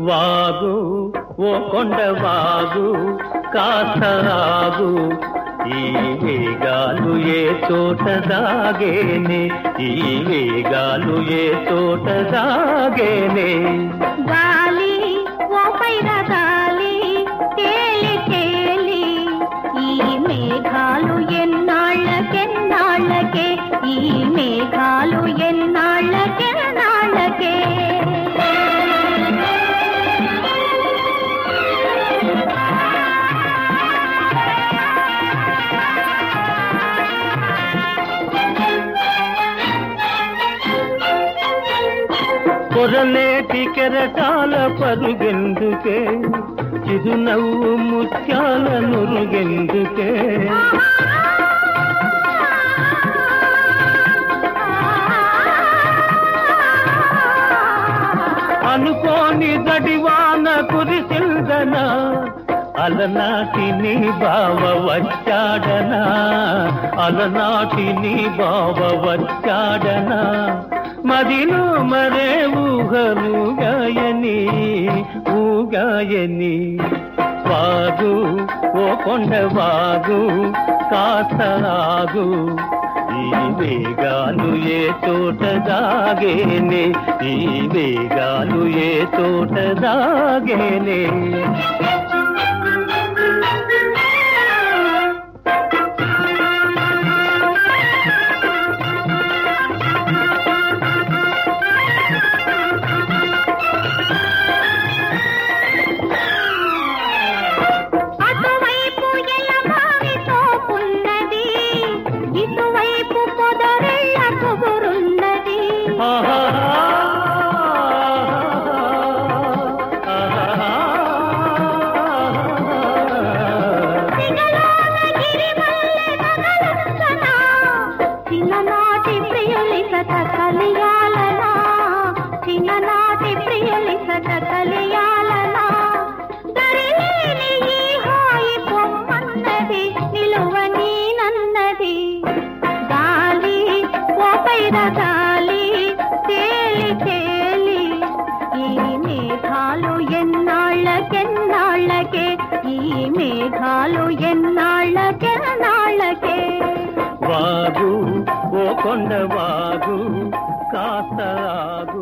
వాగు ఓ కొండ వాగు కాస్త ఆగు, ఈ వేగాలు ఏ చోట దాగేనే, ఈ వేగాలు ఏ చోట దాగేనే. గాలి ఓ పైన గాలి తేలి తేలి, ఈ మేఘాలు ఎన్నాళ్ళకెన్నాళ్ళకే, ఈ మేఘాలు ఎన్నాళ్ళకెన్నాళ్ళకే. కొరలేటి కెరటాల పరుగెందుకే, చిరునవ్వు ముత్యాల నురుగెందుకే. అనుకోని గడివాన కురిసిందనా, అలనాటి నీ బావ వచ్చాడనా, అలనాటి నీ బావ వచ్చాడనా. మదిలో మరే ఊహలుగాయని ఊగాయని. వాగు ఓ కొండ వాగు కాస్త ఆగు, ఈ వేగాలు ఏ చోట దాగేనే, ఈ వేగాలు ఏ చోట దాగేనే. చిన్ననాటి ప్రియులిసత కలియాలనా, చిన్ననాటి ప్రియులిసత కలియాలనా. దరిలేని ఈ హాయి పొమ్మన్నది, నిలువని నన్నది. గాలి ఓ పైన గాలి తేలి తేలి, ఈ మేఘాలు ఎన్నాళ్ళకెన్నాళ్ళకే, ఈ మేఘాలు ఎన్నాళ్ళకెన్నాళ్ళకే. వాగు ఓ కొండ వాగు కాస్త ఆగు.